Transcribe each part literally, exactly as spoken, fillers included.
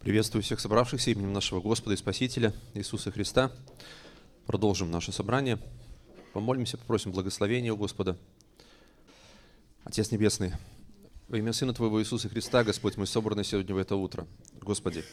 Приветствую всех собравшихся именем нашего Господа и Спасителя Иисуса Христа. Продолжим наше собрание. Помолимся, попросим благословения у Господа. Отец Небесный, во имя Сына Твоего Иисуса Христа, Господь, мы собраны сегодня в это утро. Господи,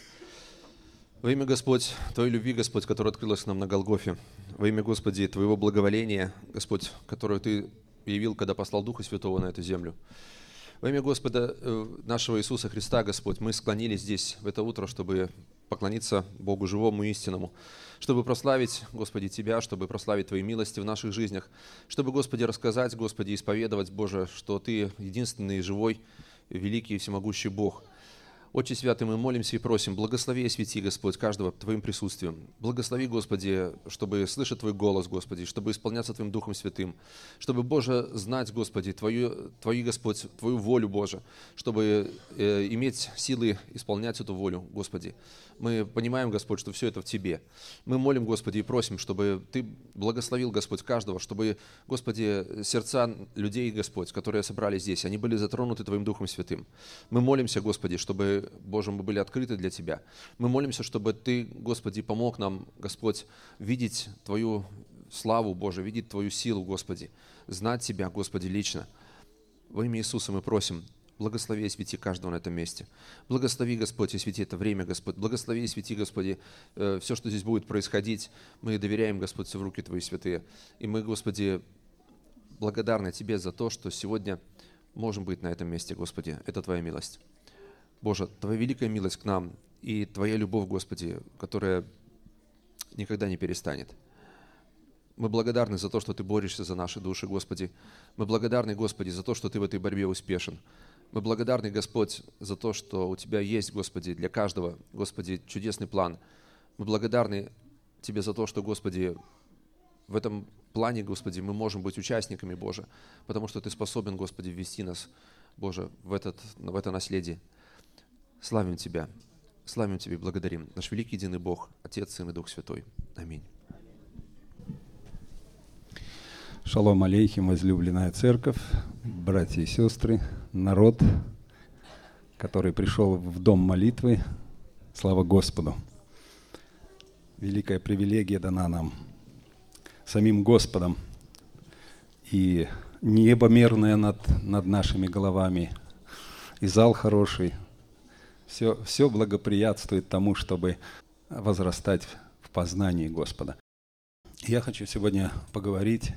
во имя, Господь, Твоей любви, Господь, которая открылась нам на Голгофе, во имя, Господи, Твоего благоволения, Господь, которое Ты явил, когда послал Духа Святого на эту землю. Во имя Господа нашего Иисуса Христа, Господь, мы склонились здесь в это утро, чтобы поклониться Богу живому и истинному, чтобы прославить, Господи, Тебя, чтобы прославить Твои милости в наших жизнях, чтобы, Господи, рассказать, Господи, исповедовать, Боже, что Ты единственный, живой, великий и всемогущий Бог. Отче Святый, мы молимся и просим, благослови и освети, Господь, каждого Твоим присутствием. Благослови, Господи, чтобы слышать Твой голос, Господи, чтобы исполняться Твоим Духом Святым, чтобы, Боже, знать, Господи, Твою, Твою, Господь, Твою волю, Боже, чтобы э, иметь силы исполнять эту волю, Господи. Мы понимаем, Господь, что все это в Тебе. Мы молим, Господи, и просим, чтобы Ты благословил, Господь, каждого, чтобы, Господи, сердца людей, Господь, которые собрались здесь, они были затронуты Твоим Духом Святым. Мы молимся, Господи, чтобы, Боже, мы были открыты для Тебя. Мы молимся, чтобы Ты, Господи, помог нам, Господь, видеть Твою славу, Боже, видеть Твою силу, Господи, знать Тебя, Господи, лично. Во имя Иисуса мы просим, благослови и свети каждого на этом месте. Благослови, Господь, и свети это время, Господь. Благослови и свети, Господи, э, все, что здесь будет происходить. Мы доверяем, Господь, все в руки Твои святые. И мы, Господи, благодарны Тебе за то, что сегодня можем быть на этом месте, Господи. Это Твоя милость. Боже, Твоя великая милость к нам и Твоя любовь, Господи, которая никогда не перестанет. Мы благодарны за то, что Ты борешься за наши души, Господи. Мы благодарны, Господи, за то, что Ты в этой борьбе успешен. Мы благодарны, Господь, за то, что у Тебя есть, Господи, для каждого, Господи, чудесный план. Мы благодарны Тебе за то, что, Господи, в этом плане, Господи, мы можем быть участниками, Боже, потому что Ты способен, Господи, ввести нас, Боже, в, этот, в это наследие. Славим Тебя, славим Тебя и благодарим. Наш великий единый Бог, Отец, Сын и Дух Святой. Аминь. Шалом алейхим, возлюбленная церковь, братья и сестры, народ, который пришел в дом молитвы. Слава Господу! Великая привилегия дана нам самим Господом, и небо мерное над, над нашими головами, и зал хороший. Все, все благоприятствует тому, чтобы возрастать в познании Господа. Я хочу сегодня поговорить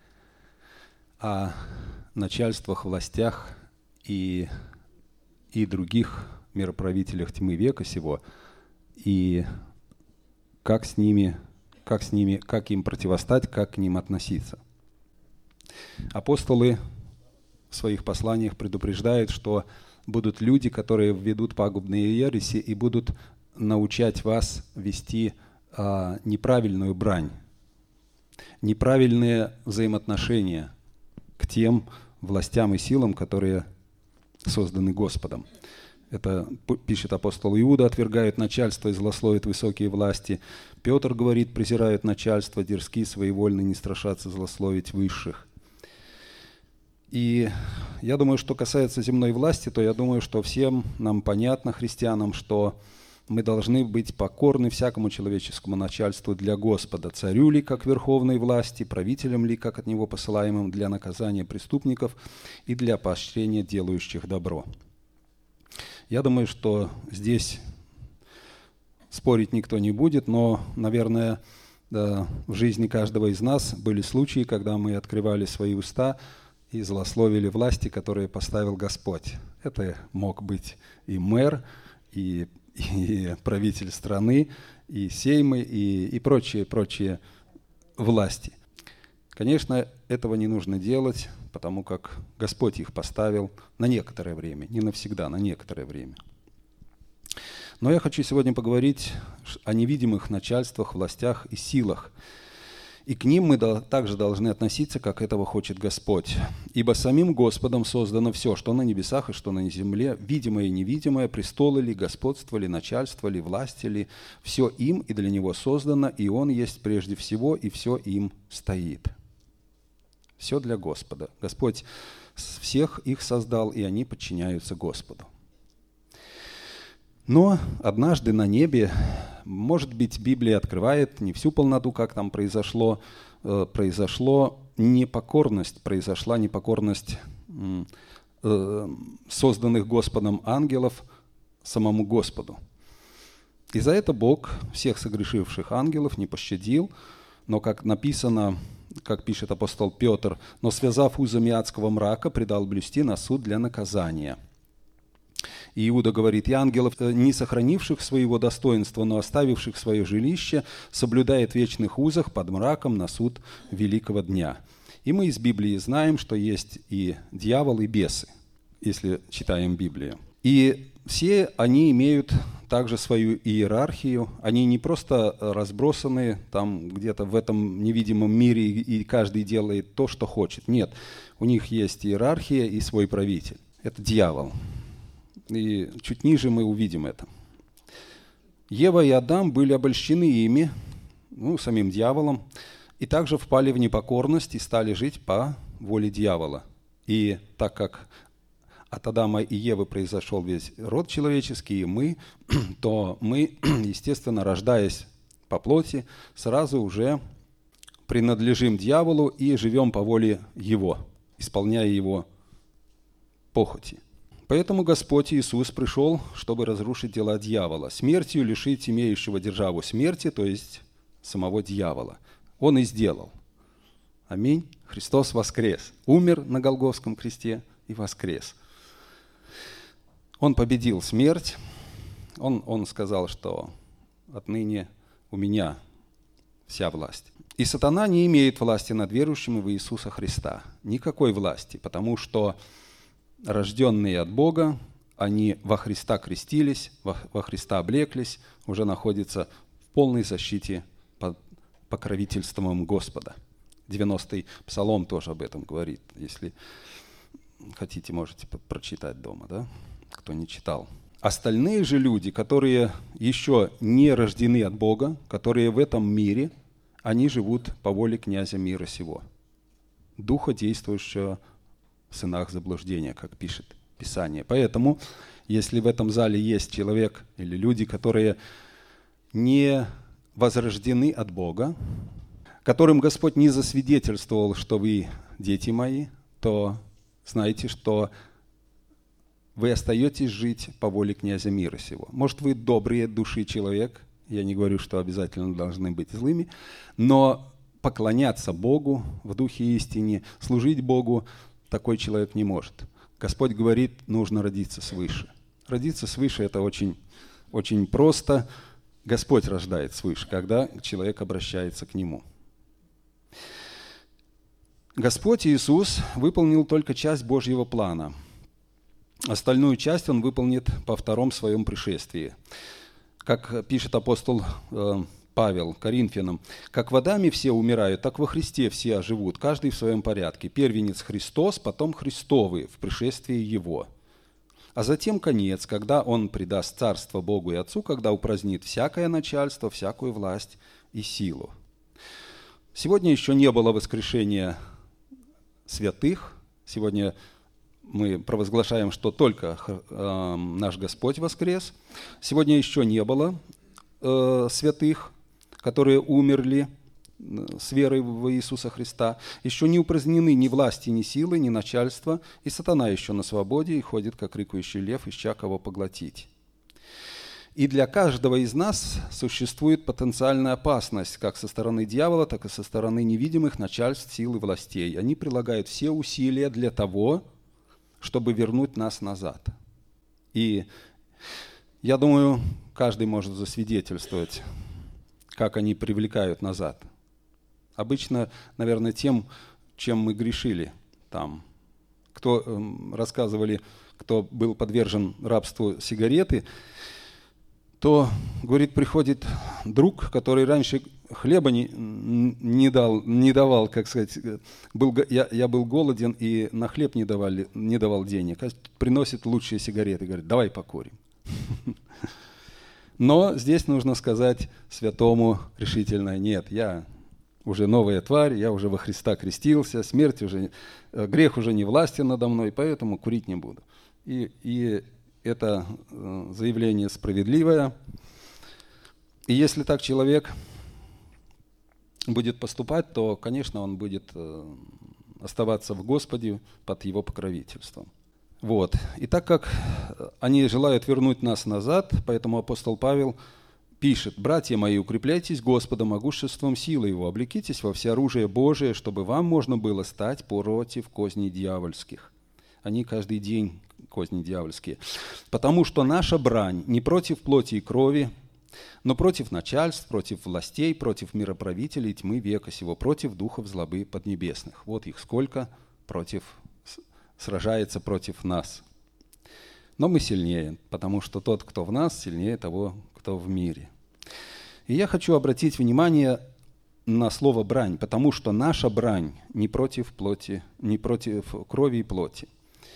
о начальствах, властях и, и других мироправителях тьмы века сего, и как с ними, как с ними, как им противостать, как к ним относиться. Апостолы в своих посланиях предупреждают, что будут люди, которые введут пагубные ереси и будут научать вас вести а, неправильную брань, неправильные взаимоотношения к тем властям и силам, которые созданы Господом. Это пишет апостол Иуда, отвергают начальство и злословят высокие власти. Петр говорит, презирают начальство, дерзки, своевольны, не страшатся злословить высших. И я думаю, что касается земной власти, то я думаю, что всем нам понятно, христианам, что мы должны быть покорны всякому человеческому начальству для Господа, царю ли, как верховной власти, правителям ли, как от него посылаемым для наказания преступников и для поощрения делающих добро. Я думаю, что здесь спорить никто не будет, но, наверное, да, в жизни каждого из нас были случаи, когда мы открывали свои уста и злословили власти, которые поставил Господь. Это мог быть и мэр, и и правитель страны, и сеймы, и, и прочие, прочие власти. Конечно, этого не нужно делать, потому как Господь их поставил на некоторое время, не навсегда, на некоторое время. Но я хочу сегодня поговорить о невидимых начальствах, властях и силах. И к ним мы также должны относиться, как этого хочет Господь. Ибо самим Господом создано все, что на небесах и что на земле, видимое и невидимое, престолы ли, господство ли, начальство ли, власти ли, все им и для Него создано, и Он есть прежде всего, и все им стоит. Все для Господа. Господь всех их создал, и они подчиняются Господу. Но однажды на небе, может быть, Библия открывает не всю полноту, как там произошло, э, произошло непокорность, произошла непокорность э, созданных Господом ангелов самому Господу. И за это Бог всех согрешивших ангелов не пощадил, но, как написано, как пишет апостол Петр, «но, связав узами адского мрака, предал блюсти на суд для наказания». И Иуда говорит: «И ангелов, не сохранивших своего достоинства, но оставивших свое жилище, соблюдает в вечных узах под мраком на суд великого дня». И мы из Библии знаем, что есть и дьявол, и бесы, если читаем Библию. И все они имеют также свою иерархию. Они не просто разбросаны там где-то в этом невидимом мире, и каждый делает то, что хочет. Нет, у них есть иерархия и свой правитель. Это дьявол. И чуть ниже мы увидим это. Ева и Адам были обольщены ими, ну, самим дьяволом, и также впали в непокорность и стали жить по воле дьявола. И так как от Адама и Евы произошел весь род человеческий, и мы, то мы, естественно, рождаясь по плоти, сразу уже принадлежим дьяволу и живем по воле его, исполняя его похоти. Поэтому Господь Иисус пришел, чтобы разрушить дела дьявола, смертью лишить имеющего державу смерти, то есть самого дьявола. Он и сделал. Аминь. Христос воскрес. Умер на Голгофском кресте и воскрес. Он победил смерть. Он, он сказал, что отныне у меня вся власть. И сатана не имеет власти над верующими в Иисуса Христа. Никакой власти, потому что рожденные от Бога, они во Христа крестились, во, во Христа облеклись, уже находятся в полной защите под покровительством Господа. девяностый псалом тоже об этом говорит. Если хотите, можете прочитать дома, да? Кто не читал. Остальные же люди, которые еще не рождены от Бога, которые в этом мире, они живут по воле князя мира сего, духа, действующего в сынах заблуждения, как пишет Писание. Поэтому, если в этом зале есть человек или люди, которые не возрождены от Бога, которым Господь не засвидетельствовал, что вы дети мои, то знайте, что вы остаетесь жить по воле князя мира сего. Может, вы добрые души человек, я не говорю, что обязательно должны быть злыми, но поклоняться Богу в духе истине, служить Богу такой человек не может. Господь говорит, нужно родиться свыше. Родиться свыше – это очень, очень просто. Господь рождает свыше, когда человек обращается к Нему. Господь Иисус выполнил только часть Божьего плана. Остальную часть Он выполнит по втором Своем пришествии. Как пишет апостол э, Павел Коринфянам: «Как в Адаме все умирают, так во Христе все оживут, каждый в своем порядке. Первенец Христос, потом Христовы в пришествии Его. А затем конец, когда Он предаст царство Богу и Отцу, когда упразднит всякое начальство, всякую власть и силу». Сегодня еще не было воскрешения святых. Сегодня мы провозглашаем, что только э, наш Господь воскрес. Сегодня еще не было э, святых, которые умерли с верой в Иисуса Христа. Еще не упразднены ни власти, ни силы, ни начальства, и сатана еще на свободе и ходит, как рыкающий лев, ища кого поглотить. И для каждого из нас существует потенциальная опасность, как со стороны дьявола, так и со стороны невидимых начальств, сил и властей. Они прилагают все усилия для того, чтобы вернуть нас назад. И я думаю, каждый может засвидетельствовать, как они привлекают назад. Обычно, наверное, тем, чем мы грешили там. Кто э, рассказывали, кто был подвержен рабству сигареты, то, говорит, приходит друг, который раньше хлеба не, не, дал, не давал, как сказать, был, я, я был голоден и на хлеб не, давали, не давал денег. Приносит лучшие сигареты, говорит, давай покурим. Но здесь нужно сказать святому решительно: нет, я уже новая тварь, я уже во Христа крестился, смерть уже, грех уже не властен надо мной, поэтому курить не буду. И, и это заявление справедливое. И если так человек будет поступать, то, конечно, он будет оставаться в Господе под Его покровительством. Вот. И так как они желают вернуть нас назад, поэтому апостол Павел пишет: «Братья мои, укрепляйтесь Господом, могуществом силы Его, облекитесь во всеоружие Божие, чтобы вам можно было стать против козней дьявольских». Они каждый день козни дьявольские. «Потому что наша брань не против плоти и крови, но против начальств, против властей, против мироправителей тьмы века сего, против духов злобы поднебесных». Вот их сколько против, сражается против нас. Но мы сильнее, потому что тот, кто в нас, сильнее того, кто в мире. И я хочу обратить внимание на слово «брань», потому что наша брань не против плоти, не против крови и плоти.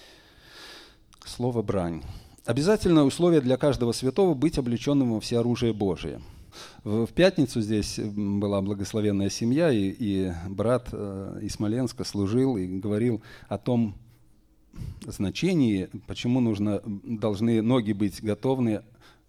Слово «брань». Обязательное условие для каждого святого — быть облеченным во всеоружие Божие. В пятницу здесь была благословенная семья, и, и брат из Смоленска служил и говорил о том значении, почему нужно, должны ноги быть готовы,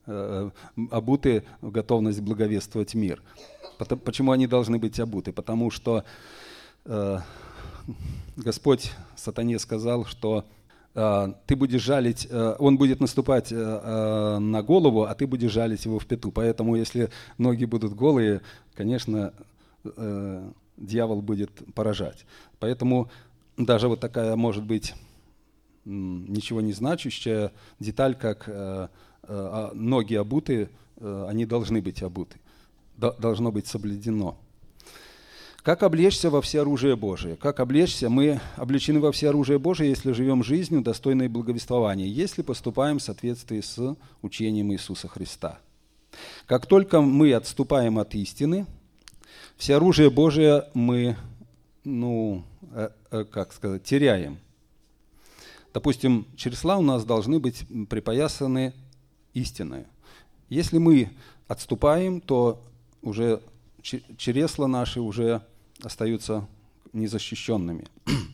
обуты в готовность благовествовать мир. Почему они должны быть обуты? Потому что э, Господь сатане сказал, что э, ты будешь жалить, э, он будет наступать э, э, на голову, а ты будешь жалить его в пяту. Поэтому если ноги будут голые, конечно, э, дьявол будет поражать. Поэтому даже вот такая, может быть, ничего не значащая деталь, как э, э, ноги обуты, э, они должны быть обуты. Должно быть соблюдено. Как облечься во всеоружие Божие? Как облечься? Мы облечены во всеоружие Божие, если живем жизнью, достойной благовествования, если поступаем в соответствии с учением Иисуса Христа. Как только мы отступаем от истины, всеоружие Божие мы, ну, как сказать, теряем. Допустим, чересла у нас должны быть припоясаны истиной. Если мы отступаем, то уже чересла наши уже остаются незащищенными.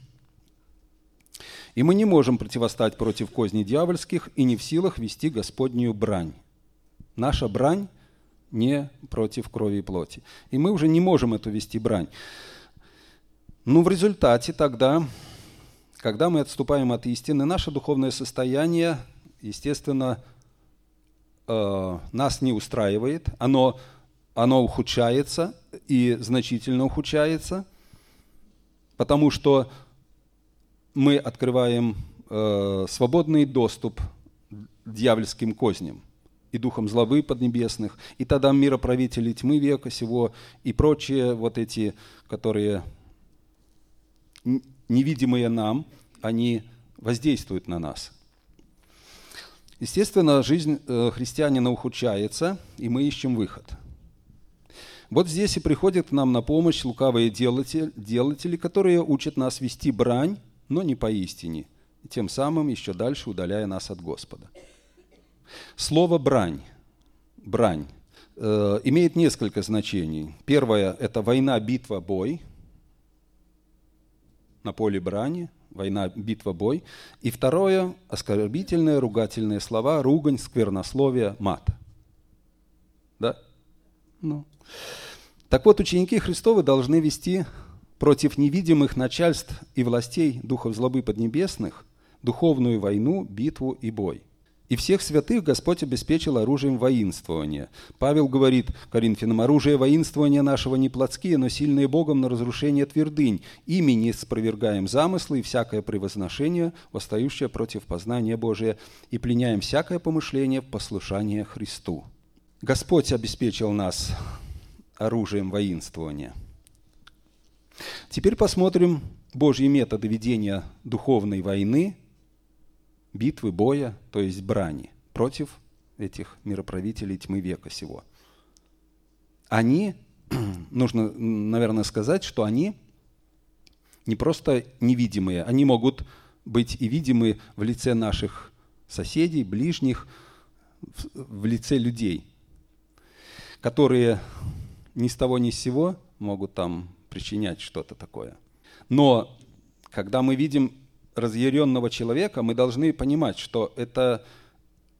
И мы не можем противостать против козней дьявольских и не в силах вести Господнюю брань. Наша брань не против крови и плоти. И мы уже не можем эту вести брань. Но в результате тогда, когда мы отступаем от истины, наше духовное состояние, естественно, э, нас не устраивает, оно Оно ухудшается и значительно ухудшается, потому что мы открываем э, свободный доступ к дьявольским козням и духам злобы поднебесных, и тогда мироправители тьмы века сего и прочие вот эти, которые невидимые нам, они воздействуют на нас. Естественно, жизнь э, христианина ухудшается, и мы ищем выход. Вот здесь и приходят к нам на помощь лукавые делатели, делатели, которые учат нас вести брань, но не поистине, и тем самым еще дальше удаляя нас от Господа. Слово «брань», брань э, имеет несколько значений. Первое – это война, битва, бой. На поле брани, война, битва, бой. И второе – оскорбительные, ругательные слова, ругань, сквернословие, мат. Да? Ну. Так вот, ученики Христовы должны вести против невидимых начальств и властей духов злобы поднебесных духовную войну, битву и бой. И всех святых Господь обеспечил оружием воинствования. Павел говорит Коринфянам: «Оружие воинствования нашего не плотские, но сильные Богом на разрушение твердынь. Ими не спровергаем замыслы и всякое превозношение, восстающее против познания Божия, и пленяем всякое помышление в послушание Христу». Господь обеспечил нас оружием воинствования. Теперь посмотрим Божьи методы ведения духовной войны, битвы, боя, то есть брани, против этих мироправителей тьмы века сего. Они, нужно, наверное, сказать, что они не просто невидимые, они могут быть и видимы в лице наших соседей, ближних, в лице людей, которые ни с того ни с сего могут там причинять что-то такое. Но когда мы видим разъяренного человека, мы должны понимать, что это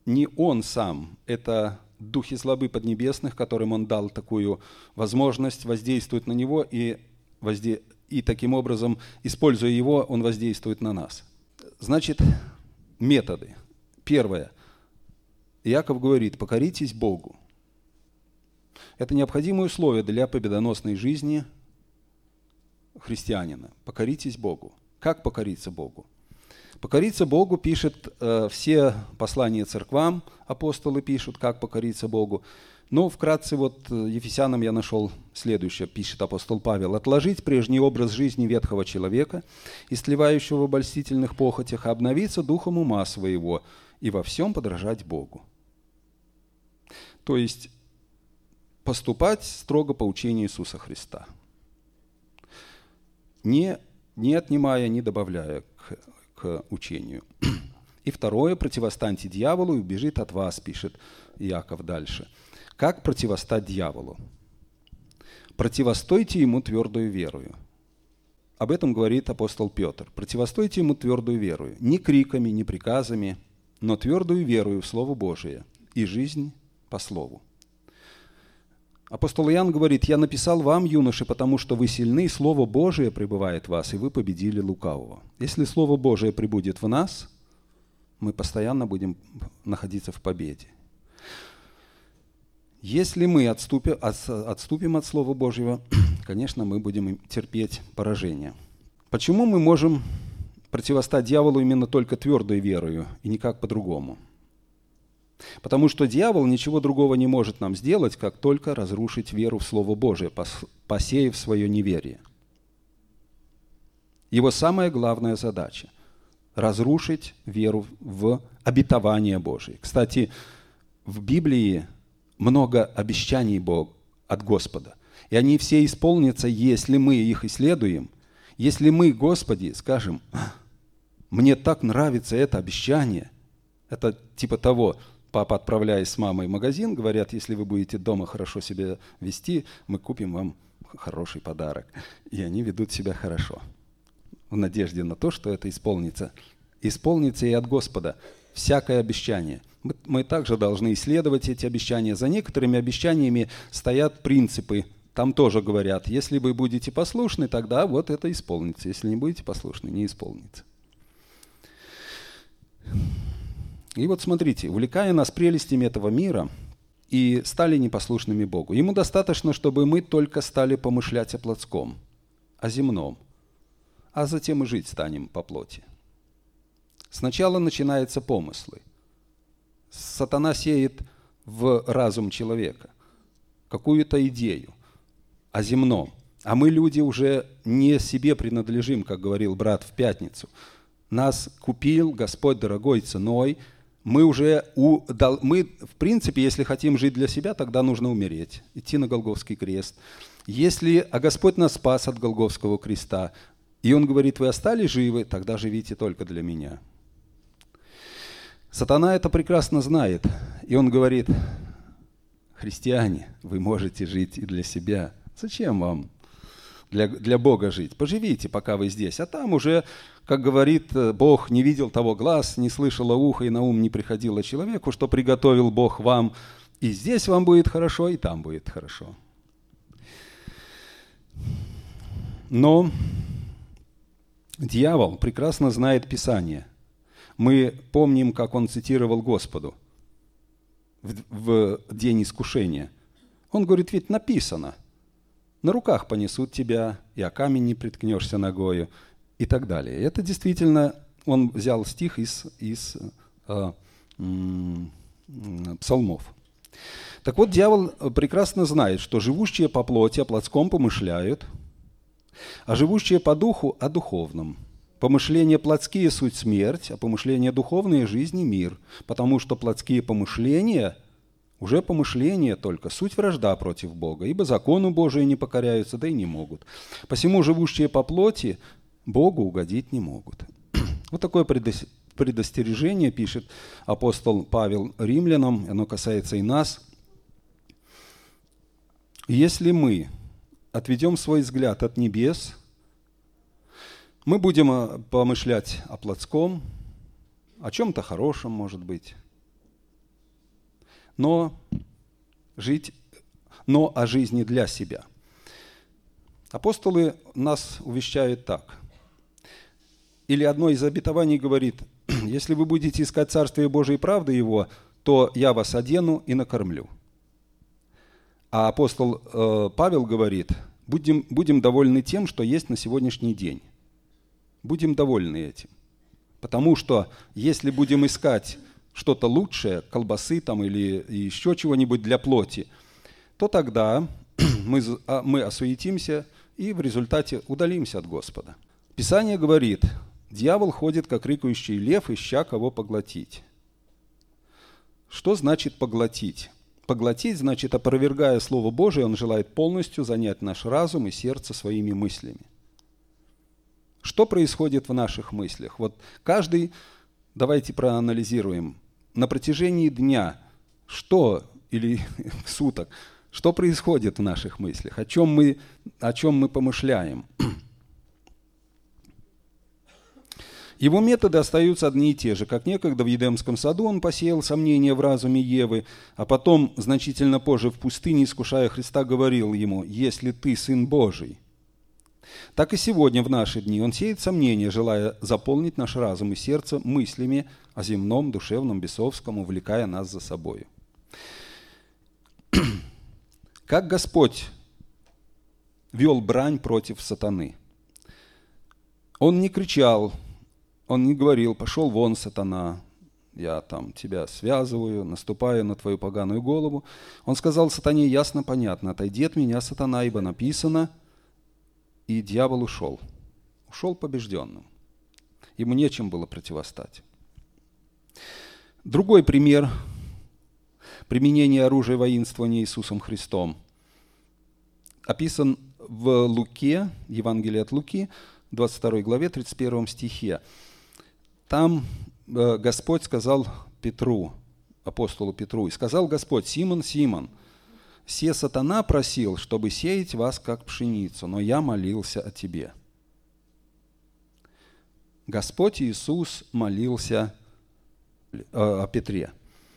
не он сам, это духи злобы поднебесных, которым он дал такую возможность, воздействует на него, и, возде... и таким образом, используя его, он воздействует на нас. Значит, методы. Первое. Иаков говорит: покоритесь Богу. Это необходимое условие для победоносной жизни христианина. Покоритесь Богу. Как покориться Богу? Покориться Богу пишет э, все послания церквам, апостолы пишут, как покориться Богу. Но вкратце вот Ефесянам я нашел следующее, пишет апостол Павел: «Отложить прежний образ жизни ветхого человека, истлевающего в обольстительных похотях, а обновиться духом ума своего и во всем подражать Богу». То есть поступать строго по учению Иисуса Христа, не, не отнимая, не добавляя к к учению. И второе, противостаньте дьяволу и убежит от вас, пишет Иаков дальше. Как противостать дьяволу? Противостойте ему твердую верою. Об этом говорит апостол Петр. Противостойте ему твердую верою. Не криками, не приказами, но твердую верою в Слово Божие и жизнь по Слову. Апостол Иоанн говорит: «Я написал вам, юноши, потому что вы сильны, и Слово Божие пребывает в вас, и вы победили лукавого». Если Слово Божие пребудет в нас, мы постоянно будем находиться в победе. Если мы отступим, отступим от Слова Божьего, конечно, мы будем терпеть поражение. Почему мы можем противостать дьяволу именно только твердой верою и никак по-другому? Потому что дьявол ничего другого не может нам сделать, как только разрушить веру в Слово Божие, посеяв свое неверие. Его самая главная задача – разрушить веру в обетование Божие. Кстати, в Библии много обещаний Бога от Господа, и они все исполнятся, если мы их исследуем. Если мы, Господи, скажем: «Мне так нравится это обещание», это типа того: папа, отправляясь с мамой в магазин, говорят: если вы будете дома хорошо себя вести, мы купим вам хороший подарок. И они ведут себя хорошо, в надежде на то, что это исполнится. Исполнится и от Господа всякое обещание. Мы, мы также должны исследовать эти обещания. За некоторыми обещаниями стоят принципы. Там тоже говорят: если вы будете послушны, тогда вот это исполнится. Если не будете послушны, не исполнится. И вот смотрите, увлекая нас прелестями этого мира и стали непослушными Богу. Ему достаточно, чтобы мы только стали помышлять о плотском, о земном, а затем и жить станем по плоти. Сначала начинаются помыслы. Сатана сеет в разум человека какую-то идею о земном. А мы, люди, уже не себе принадлежим, как говорил брат в пятницу. Нас купил Господь дорогой ценой. Мы уже, у, мы, в принципе, если хотим жить для себя, тогда нужно умереть, идти на Голгофский крест. Если, а Господь нас спас от Голгофского креста, и Он говорит: вы остались живы, тогда живите только для Меня. Сатана это прекрасно знает, и он говорит: христиане, вы можете жить и для себя. Зачем вам для, для Бога жить? Поживите, пока вы здесь, а там уже, как говорит Бог, не видел того глаз, не слышало ухо, и на ум не приходило человеку, что приготовил Бог вам. И здесь вам будет хорошо, и там будет хорошо. Но дьявол прекрасно знает Писание. Мы помним, как он цитировал Господу в, в день искушения. Он говорит: ведь написано: на руках понесут тебя, и о камень не приткнешься ногою, и так далее. Это действительно, он взял стих из, из э, э, псалмов. Так вот, дьявол прекрасно знает, что живущие по плоти о плотском помышляют, а живущие по духу о духовном. Помышления плотские – суть смерть, а помышления духовные – жизнь и мир, потому что плотские помышления – уже помышления только, суть вражда против Бога, ибо закону Божию не покоряются, да и не могут. Посему живущие по плоти Богу угодить не могут. Вот такое предостережение пишет апостол Павел римлянам, оно касается и нас. Если мы отведем свой взгляд от небес, мы будем помышлять о плотском, о чем-то хорошем, может быть, но жить, но о жизни для себя. Апостолы нас увещают так. Или одно из обетований говорит: если вы будете искать Царствие Божие и правды Его, то я вас одену и накормлю. А апостол э, Павел говорит: будем, будем довольны тем, что есть на сегодняшний день. Будем довольны этим. Потому что если будем искать что-то лучшее, колбасы там или еще чего-нибудь для плоти, то тогда мы, мы осуетимся и в результате удалимся от Господа. Писание говорит: дьявол ходит, как рыкающий лев, ища кого поглотить. Что значит поглотить? Поглотить значит, опровергая Слово Божие, он желает полностью занять наш разум и сердце своими мыслями. Что происходит в наших мыслях? Вот каждый, давайте проанализируем, на протяжении дня, что, или суток, что происходит в наших мыслях, о чем мы, о чем мы помышляем. Его методы остаются одни и те же. Как некогда в Едемском саду он посеял сомнения в разуме Евы, а потом, значительно позже в пустыне, искушая Христа, говорил ему: «Если ты Сын Божий». Так и сегодня, в наши дни, он сеет сомнения, желая заполнить наш разум и сердце мыслями о земном, душевном, бесовском, увлекая нас за собою. Как Господь вел брань против сатаны? Он не кричал, он не говорил: «Пошел вон, сатана, я там тебя связываю, наступаю на твою поганую голову». Он сказал сатане ясно, понятно: «Отойди от меня, сатана, ибо написано». И дьявол ушел. Ушел побежденным. Ему нечем было противостать. Другой пример применения оружия воинствования Иисусом Христом описан в Луке, Евангелии от Луки, двадцать второй главе, тридцать первом стихе. Там Господь сказал Петру, апостолу Петру, и сказал Господь: «Симон, Симон, се сатана просил, чтобы сеять вас, как пшеницу, но я молился о тебе». Господь Иисус молился о Петре.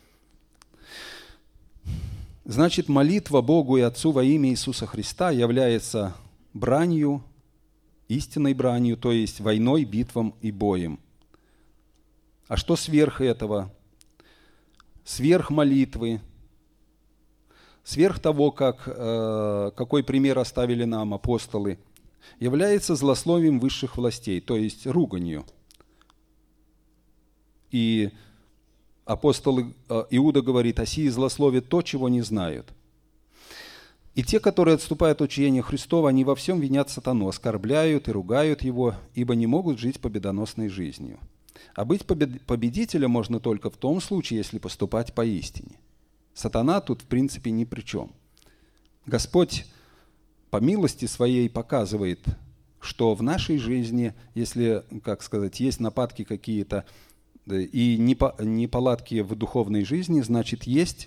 Значит, молитва Богу и Отцу во имя Иисуса Христа является бранью, истинной бранью, то есть войной, битвом и боем. А что сверх этого? Сверх молитвы, сверх того, как, э, какой пример оставили нам апостолы, является злословием высших властей, то есть руганью. И апостол Иуда говорит: «Оси злословят то, чего не знают». И те, которые отступают от учения Христова, они во всем винят сатану, оскорбляют и ругают его, ибо не могут жить победоносной жизнью. А быть победителем можно только в том случае, если поступать поистине. Сатана тут, в принципе, ни при чем. Господь по милости своей показывает, что в нашей жизни, если, как сказать, есть нападки какие-то и неполадки в духовной жизни, значит, есть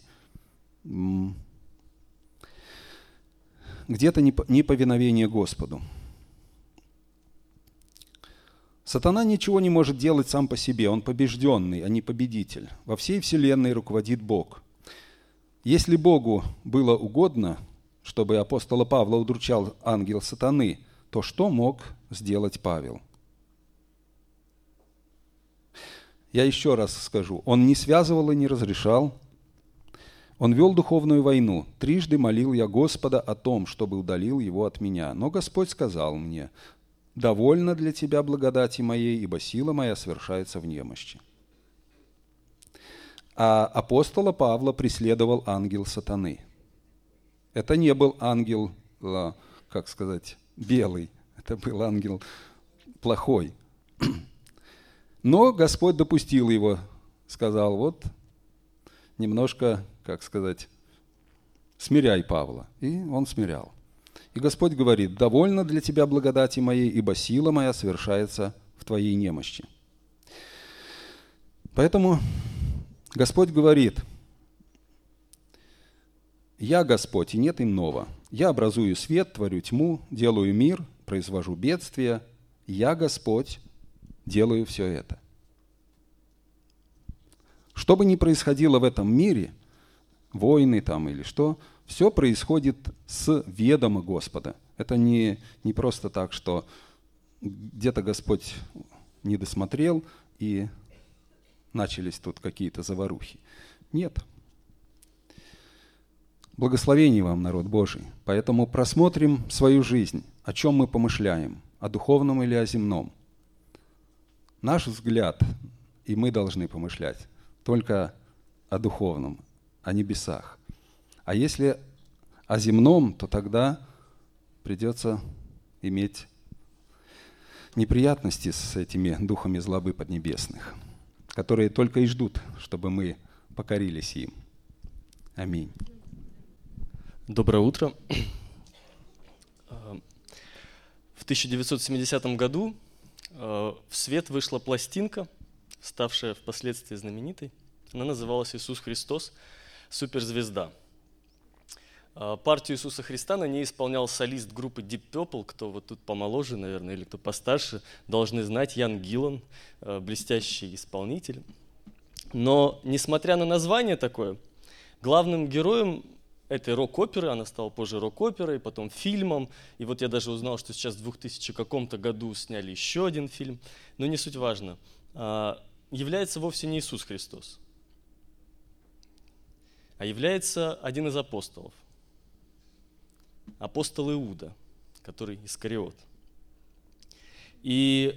где-то неповиновение Господу. Сатана ничего не может делать сам по себе, он побежденный, а не победитель. Во всей вселенной руководит Бог. Если Богу было угодно, чтобы апостола Павла удручал ангел сатаны, то что мог сделать Павел? Я еще раз скажу, он не связывал и не разрешал. Он вел духовную войну. Трижды молил я Господа о том, чтобы удалил его от меня. Но Господь сказал мне: «Довольно для тебя благодати моей, ибо сила моя совершается в немощи». А апостола Павла преследовал ангел сатаны. Это не был ангел, как сказать, белый, это был ангел плохой. Но Господь допустил его, сказал: вот немножко, как сказать, смиряй Павла. И он смирял. И Господь говорит: «Довольно для тебя благодати моей, ибо сила моя совершается в твоей немощи». Поэтому Господь говорит: «Я Господь, и нет иного. Я образую свет, творю тьму, делаю мир, произвожу бедствия. Я Господь, делаю все это». Что бы ни происходило в этом мире, войны там или что, все происходит с ведома Господа. Это не, не просто так, что где-то Господь не досмотрел и начались тут какие-то заварухи. Нет. Благословение вам, народ Божий. Поэтому просмотрим свою жизнь. О чем мы помышляем? О духовном или о земном? Наш взгляд, и мы должны помышлять только о духовном, о небесах. А если о земном, то тогда придется иметь неприятности с этими духами злобы поднебесных, которые только и ждут, чтобы мы покорились им. Аминь. Доброе утро. В тысяча девятьсот семидесятом году в свет вышла пластинка, ставшая впоследствии знаменитой. Она называлась «Иисус Христос. Суперзвезда». Партию Иисуса Христа на ней исполнял солист группы Deep Purple, кто вот тут помоложе, наверное, или кто постарше, должны знать, Ян Гиллан, блестящий исполнитель. Но, несмотря на название такое, главным героем этой рок-оперы, она стала позже рок-оперой, потом фильмом, и вот я даже узнал, что сейчас в двухтысячном каком-то году сняли еще один фильм, но не суть важно, является вовсе не Иисус Христос, а является один из апостолов. Апостол Иуда, который Искариот. И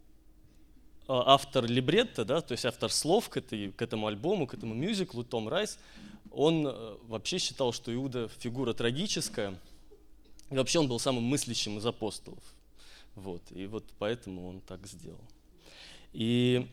автор либретто, да, то есть автор слов к, этой, к этому альбому, к этому мюзиклу, Том Райс, он вообще считал, что Иуда фигура трагическая, и вообще он был самым мыслящим из апостолов. Вот, и вот поэтому он так сделал. И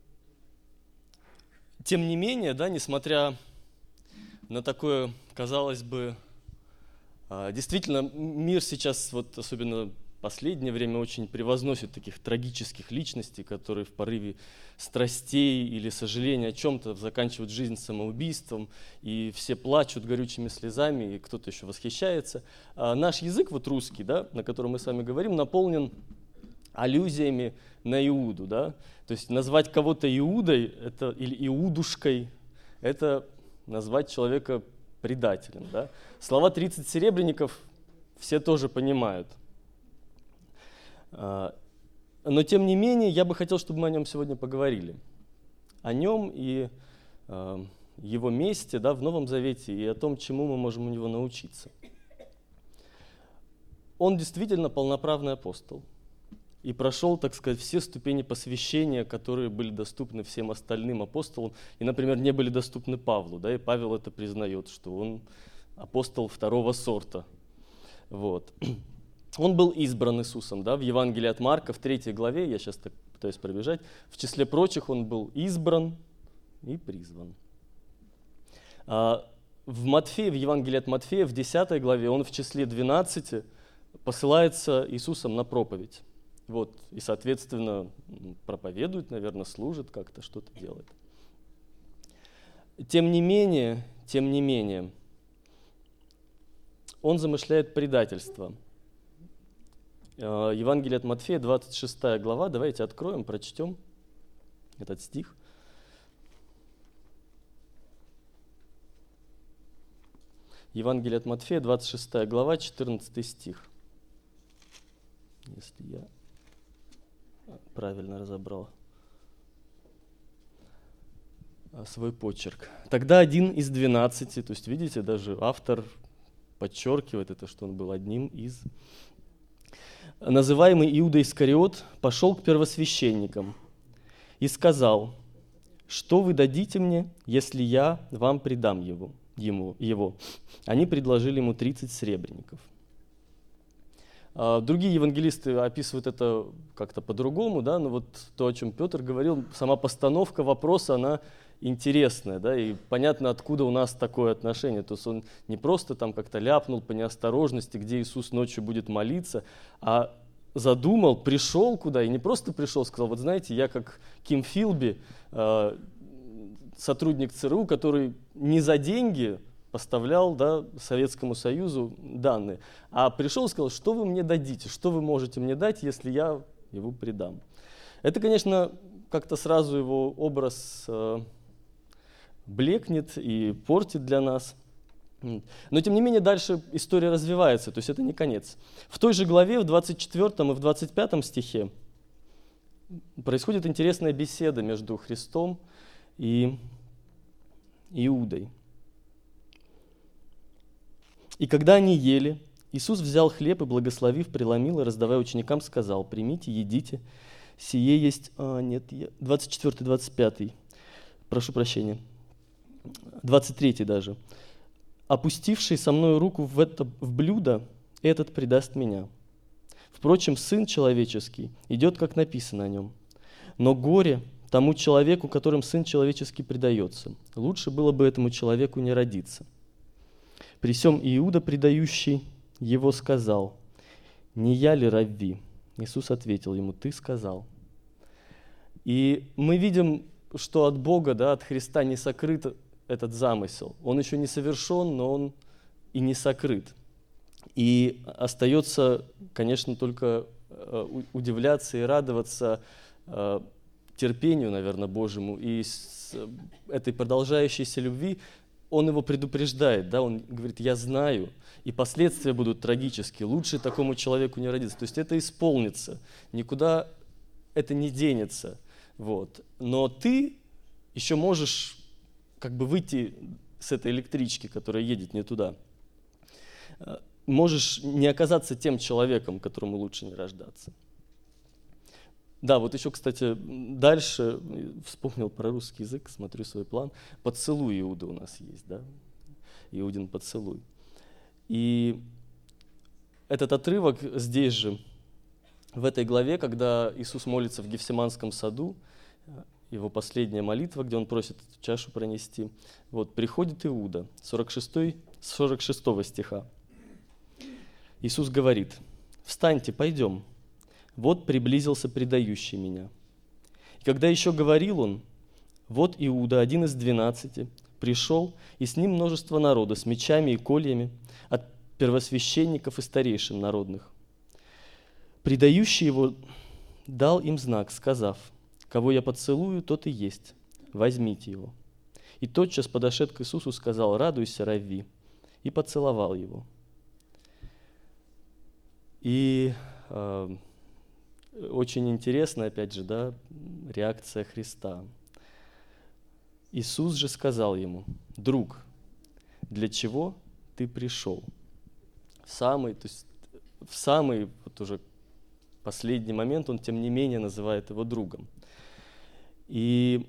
тем не менее, да, несмотря на такое, казалось бы, действительно, мир сейчас, вот особенно в последнее время, очень превозносит таких трагических личностей, которые в порыве страстей или сожаления о чем-то заканчивают жизнь самоубийством, и все плачут горючими слезами, и кто-то еще восхищается. А наш язык, вот русский, да, на котором мы с вами говорим, наполнен аллюзиями на Иуду. Да? То есть назвать кого-то Иудой это, или Иудушкой – это назвать человека предателем. Да? Слова тридцать серебряников все тоже понимают. Но тем не менее, я бы хотел, чтобы мы о нем сегодня поговорили. О нем и э, его месте, да, в Новом Завете, и о том, чему мы можем у него научиться. Он действительно полноправный апостол и прошел, так сказать, все ступени посвящения, которые были доступны всем остальным апостолам, и, например, не были доступны Павлу, да, и Павел это признает, что он апостол второго сорта. Вот. Он был избран Иисусом, да, в Евангелии от Марка, в третьей главе, я сейчас так пытаюсь пробежать, в числе прочих он был избран и призван. А в Матфея, в Евангелии от Матфея, в десятой главе, он в числе двенадцати посылается Иисусом на проповедь. Вот, и, соответственно, проповедует, наверное, служит как-то, что-то делает. Тем не менее, тем не менее, он замышляет предательство. Евангелие от Матфея, двадцать шестая глава, давайте откроем, прочтем этот стих. Евангелие от Матфея, двадцать шестая глава, четырнадцатый стих. Если я правильно разобрал свой почерк. Тогда один из двенадцати, то есть, видите, даже автор подчеркивает это, что он был одним из, называемый Иуда Искариот, пошел к первосвященникам и сказал: «Что вы дадите мне, если я вам предам его?» ему, его. Они предложили ему тридцать сребреников. Другие евангелисты описывают это как-то по-другому, да, но вот то, о чем Петр говорил, сама постановка вопроса, она интересная, да, и понятно, откуда у нас такое отношение. То есть он не просто там как-то ляпнул по неосторожности, где Иисус ночью будет молиться, а задумал, пришел куда, и не просто пришел, сказал: вот знаете, я как Ким Филби, сотрудник ЦРУ, который не за деньги поставлял, да, Советскому Союзу данные, а пришел и сказал: что вы мне дадите, что вы можете мне дать, если я его предам. Это, конечно, как-то сразу его образ э, блекнет и портит для нас. Но тем не менее дальше история развивается, то есть это не конец. В той же главе, в двадцать четвёртом и в двадцать пятом стихе происходит интересная беседа между Христом и Иудой. «И когда они ели, Иисус взял хлеб и, благословив, преломил и, раздавая ученикам, сказал: примите, едите, сие есть...» а, нет, двадцать четвёртый, двадцать пятый, прошу прощения, двадцать третий даже. «Опустивший со мною руку в, это, в блюдо, этот предаст меня. Впрочем, Сын Человеческий идет, как написано о нем. Но горе тому человеку, которым Сын Человеческий предается. Лучше было бы этому человеку не родиться». При сем Иуда, предающий его, сказал: «Не я ли, Равви?» Иисус ответил ему: «Ты сказал». И мы видим, что от Бога, да, от Христа не сокрыт этот замысел. Он еще не совершен, но он и не сокрыт. И остается, конечно, только удивляться и радоваться терпению, наверное, Божьему, и с этой продолжающейся любви. Он его предупреждает, да, он говорит: я знаю, и последствия будут трагические, лучше такому человеку не родиться. То есть это исполнится, никуда это не денется. Вот. Но ты еще можешь как бы выйти с этой электрички, которая едет не туда. Можешь не оказаться тем человеком, которому лучше не рождаться. Да, вот еще, кстати, дальше вспомнил про русский язык, смотрю свой план. Поцелуй Иуды у нас есть, да? Иудин поцелуй. И этот отрывок здесь же, в этой главе, когда Иисус молится в Гефсиманском саду, его последняя молитва, где он просит эту чашу пронести, вот, приходит Иуда, сорок шестой, сорок шестого стиха. Иисус говорит: «Встаньте, пойдем. Вот приблизился предающий меня». И когда еще говорил он, вот Иуда, один из двенадцати, пришел, и с ним множество народа с мечами и кольями от первосвященников и старейшин народных. Предающий его дал им знак, сказав: «Кого я поцелую, тот и есть. Возьмите его». И тотчас, подошед к Иисусу, сказал: «Радуйся, Равви», и поцеловал его. И э, очень интересно, опять же, да, реакция Христа. Иисус же сказал ему: «Друг, для чего ты пришел?» В самый, то есть в самый вот уже последний момент он, тем не менее, называет его другом. И,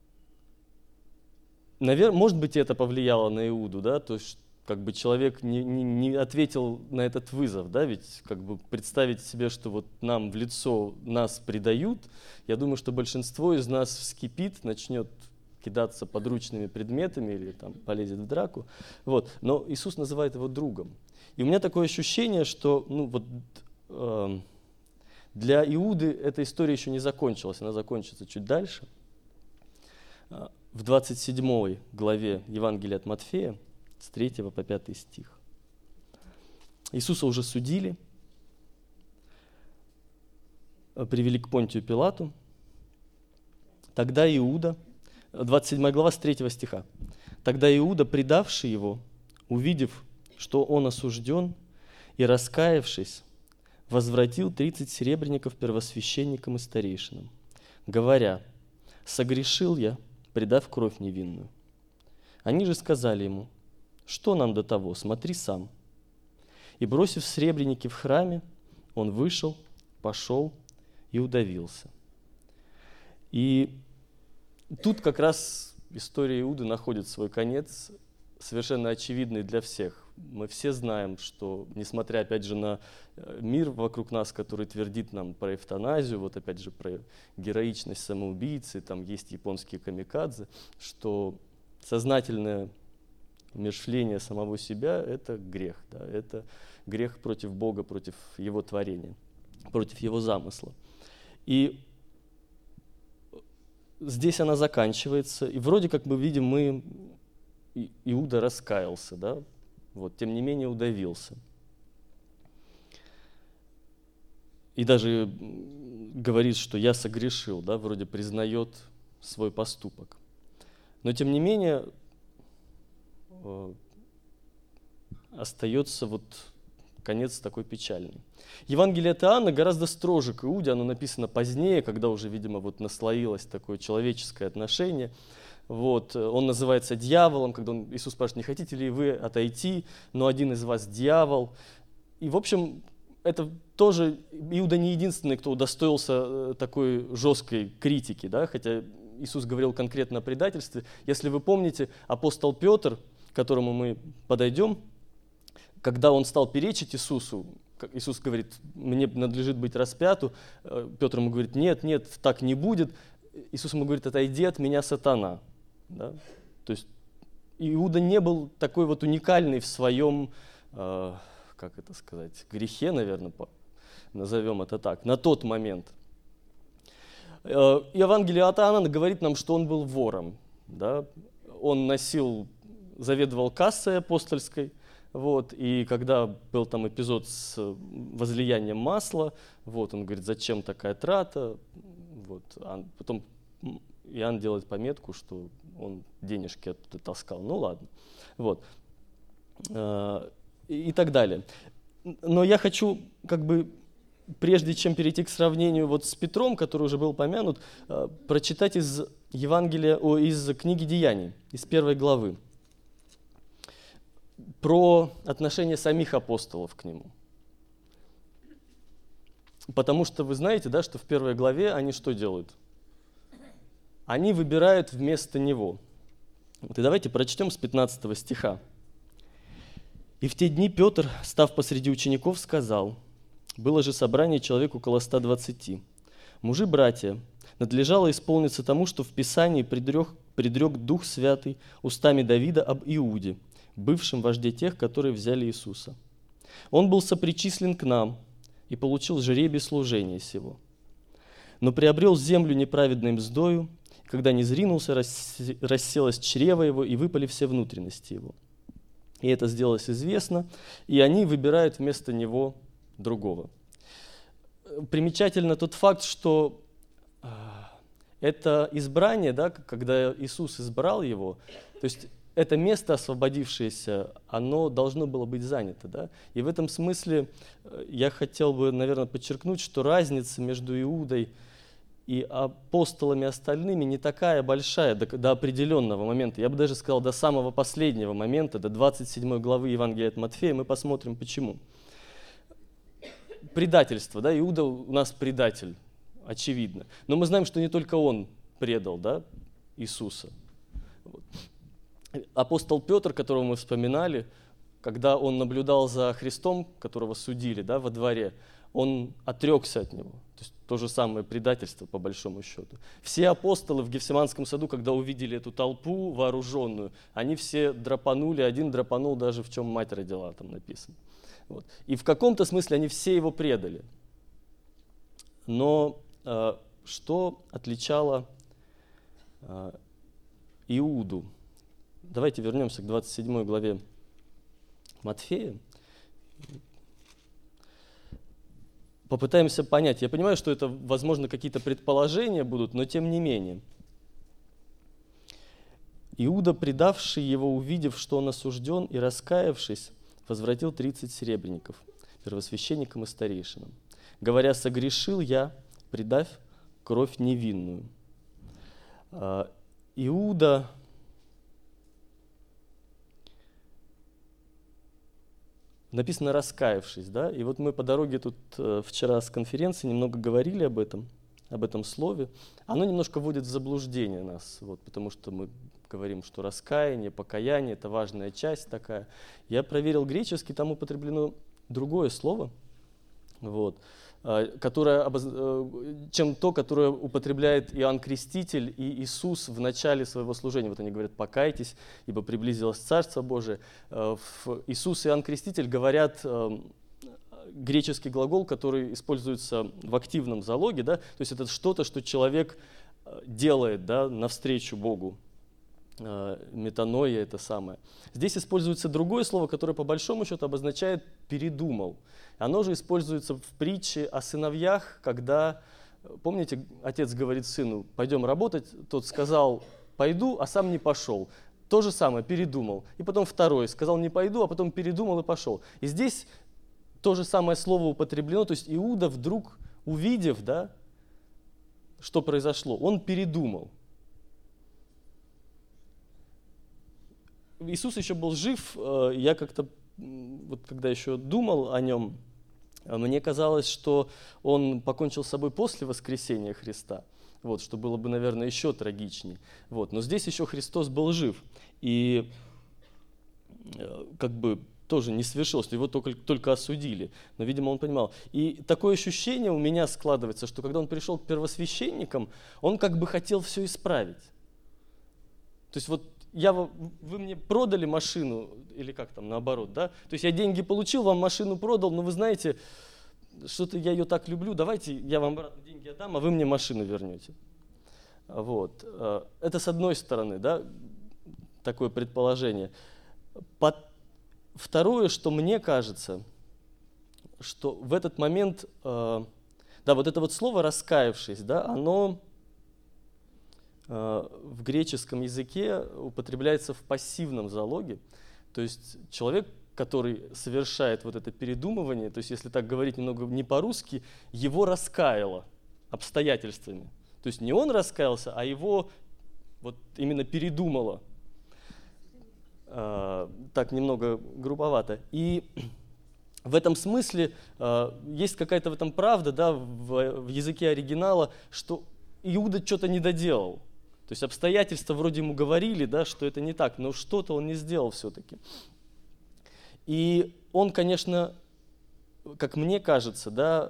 наверное, может быть, это повлияло на Иуду, да, то есть как бы человек не, не, не ответил на этот вызов, да, ведь как бы представить себе, что вот нам в лицо нас предают, я думаю, что большинство из нас вскипит, начнет кидаться подручными предметами или там полезет в драку, вот. Но Иисус называет его другом. И у меня такое ощущение, что ну, вот, э, для Иуды эта история еще не закончилась, она закончится чуть дальше. В двадцать седьмой главе Евангелия от Матфея, с третьего по пятый стих. Иисуса уже судили, привели к Понтию Пилату. Тогда Иуда, двадцать седьмая глава, с третьего стиха. Тогда Иуда, предавший его, увидев, что он осужден, и раскаявшись, возвратил тридцать серебряников первосвященникам и старейшинам, говоря: «Согрешил я, предав кровь невинную». Они же сказали ему: «Что нам до того? Смотри сам». И, бросив сребреники в храме, он вышел, пошел и удавился. И тут как раз история Иуды находит свой конец, совершенно очевидный для всех. Мы все знаем, что, несмотря, опять же, на мир вокруг нас, который твердит нам про эвтаназию, вот опять же про героичность самоубийцы, там есть японские камикадзе, что сознательное умерщвление самого себя – это грех, да, это грех против Бога, против Его творения, против Его замысла. И здесь она заканчивается, и вроде как мы видим, мы Иуда раскаялся, да, вот, тем не менее удавился. И даже говорит, что я согрешил, да, вроде признает свой поступок. Но тем не менее остается вот конец такой печальный. Евангелие от Иоанна гораздо строже к Иуде, оно написано позднее, когда уже, видимо, вот наслоилось такое человеческое отношение. Вот. Он называется дьяволом, когда он, Иисус спрашивает, не хотите ли вы отойти, но один из вас дьявол. И, в общем, это тоже Иуда не единственный, кто удостоился такой жесткой критики, да? Хотя Иисус говорил конкретно о предательстве. Если вы помните, апостол Петр, к которому мы подойдем, когда он стал перечить Иисусу, Иисус говорит, мне надлежит быть распяту, Петр ему говорит, нет, нет, так не будет. Иисус ему говорит, отойди от меня, сатана. Да? То есть Иуда не был такой вот уникальный в своем, э, как это сказать, грехе, наверное, назовем это так, на тот момент. Э, Евангелие от Иоанна говорит нам, что он был вором. Да? Он носил, заведовал кассой апостольской. Вот, и когда был там эпизод с возлиянием масла, вот, он говорит, зачем такая трата? Вот, а потом Иоанн делает пометку, что он денежки оттуда таскал. Ну ладно. Вот. И, и так далее. Но я хочу, как бы, прежде чем перейти к сравнению вот с Петром, который уже был помянут, прочитать из Евангелия, о, из книги Деяний, из первой главы, про отношение самих апостолов к нему. Потому что вы знаете, да, что в первой главе они что делают? Они выбирают вместо него. Вот и давайте прочтем с пятнадцатого стиха. «И в те дни Петр, став посреди учеников, сказал, было же собрание человек около ста двадцати. Мужи, братья, надлежало исполниться тому, что в Писании предрек, предрек Дух Святый устами Давида об Иуде, бывшем вожде тех, которые взяли Иисуса. Он был сопричислен к нам и получил жребий служения сего. Но приобрел землю неправедной мздою, когда не зринулся, расселось чрево его, и выпали все внутренности его. И это сделалось известно, и они выбирают вместо него другого». Примечательно тот факт, что это избрание, да, когда Иисус избрал его, то есть это место освободившееся, оно должно было быть занято. Да? И в этом смысле я хотел бы, наверное, подчеркнуть, что разница между Иудой и апостолами остальными не такая большая до, до определенного момента. Я бы даже сказал, до самого последнего момента, до двадцать седьмой главы Евангелия от Матфея. Мы посмотрим, почему. Предательство. Да? Иуда у нас предатель, очевидно. Но мы знаем, что не только он предал, да, Иисуса. Вот. Апостол Петр, которого мы вспоминали, когда он наблюдал за Христом, которого судили, да, во дворе, он отрекся от него. То есть то же самое предательство, по большому счету. Все апостолы в Гефсиманском саду, когда увидели эту толпу вооруженную, они все драпанули, один драпанул даже, в чем мать родила, там написано. Вот. И в каком-то смысле они все его предали. Но э, что отличало э, Иуду? Давайте вернемся к двадцать седьмой главе Матфея. Попытаемся понять. Я понимаю, что это, возможно, какие-то предположения будут, но тем не менее. Иуда, предавший его, увидев, что он осужден, и раскаявшись, возвратил тридцать серебряников первосвященникам и старейшинам, говоря, согрешил я, предав кровь невинную. Иуда написано «раскаявшись», да, и вот мы по дороге тут э, вчера с конференции немного говорили об этом, об этом слове. Оно немножко вводит в заблуждение нас, вот, потому что мы говорим, что раскаяние, покаяние – это важная часть такая. Я проверил греческий, там употреблено другое слово, вот, э, которое, обоз... э, чем то, которое употребляет Иоанн Креститель и Иисус в начале своего служения. Вот они говорят «покайтесь, ибо приблизилось Царство Божие». Э, в... Иисус и Иоанн Креститель говорят э, греческий глагол, который используется в активном залоге, да? То есть это что-то, что человек делает, да, навстречу Богу. Метаноия это самое. Здесь используется другое слово, которое по большому счету обозначает «передумал». Оно же используется в притче о сыновьях, когда, помните, отец говорит сыну, пойдем работать, тот сказал, пойду, а сам не пошел. То же самое, передумал. И потом второй, сказал не пойду, а потом передумал и пошел. И здесь то же самое слово употреблено, то есть Иуда вдруг, увидев, да, что произошло, он передумал. Иисус еще был жив, я как-то, вот когда еще думал о нем, мне казалось, что он покончил с собой после воскресения Христа, вот, что было бы, наверное, еще трагичнее. Вот. Но здесь еще Христос был жив, и как бы тоже не свершилось, его только, только осудили, но, видимо, он понимал. И такое ощущение у меня складывается, что когда он пришел к первосвященникам, он как бы хотел все исправить. То есть вот я, вы мне продали машину, или как там, наоборот, да? То есть я деньги получил, вам машину продал, но вы знаете, что-то я ее так люблю, давайте я вам обратно деньги отдам, а вы мне машину вернете. Вот. Это с одной стороны, да, такое предположение. Под... Второе, что мне кажется, что в этот момент, да, вот это вот слово «раскаявшись», да, оно в греческом языке употребляется в пассивном залоге, то есть человек, который совершает вот это передумывание, то есть если так говорить немного не по-русски, его раскаяло обстоятельствами. То есть не он раскаялся, а его вот именно передумало. А, так немного грубовато. И в этом смысле а, есть какая-то в этом правда, да, в, в языке оригинала, что Иуда что-то не доделал. То есть обстоятельства вроде ему говорили, да, что это не так, но что-то он не сделал все-таки. И он, конечно, как мне кажется, да,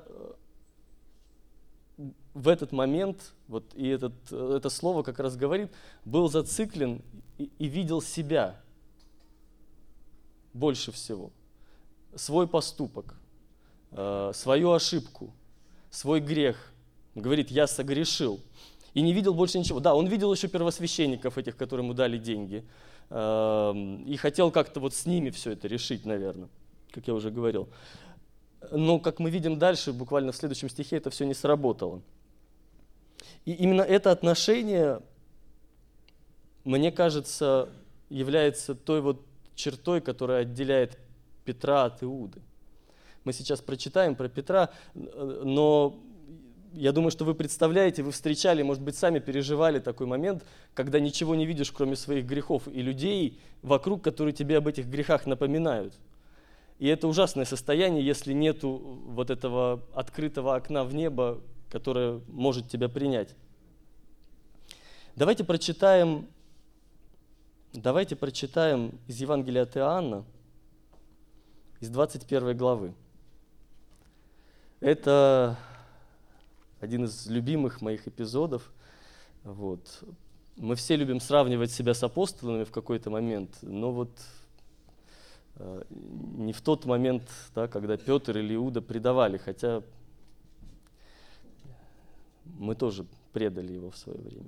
в этот момент, вот и этот, это слово как раз говорит, был зациклен и, и видел себя больше всего. Свой поступок, э, свою ошибку, свой грех. Говорит, я согрешил. И не видел больше ничего. Да, он видел еще первосвященников этих, которым ему дали деньги. И хотел как-то вот с ними все это решить, наверное, как я уже говорил. Но, как мы видим дальше, буквально в следующем стихе, это все не сработало. И именно это отношение, мне кажется, является той вот чертой, которая отделяет Петра от Иуды. Мы сейчас прочитаем про Петра, но я думаю, что вы представляете, вы встречали, может быть, сами переживали такой момент, когда ничего не видишь, кроме своих грехов, и людей вокруг, которые тебе об этих грехах напоминают. И это ужасное состояние, если нету вот этого открытого окна в небо, которое может тебя принять. Давайте прочитаем, давайте прочитаем из Евангелия от Иоанна, из двадцать первой главы. Это один из любимых моих эпизодов. Вот. Мы все любим сравнивать себя с апостолами в какой-то момент, но вот э, не в тот момент, да, когда Петр или Иуда предавали, хотя мы тоже предали его в свое время.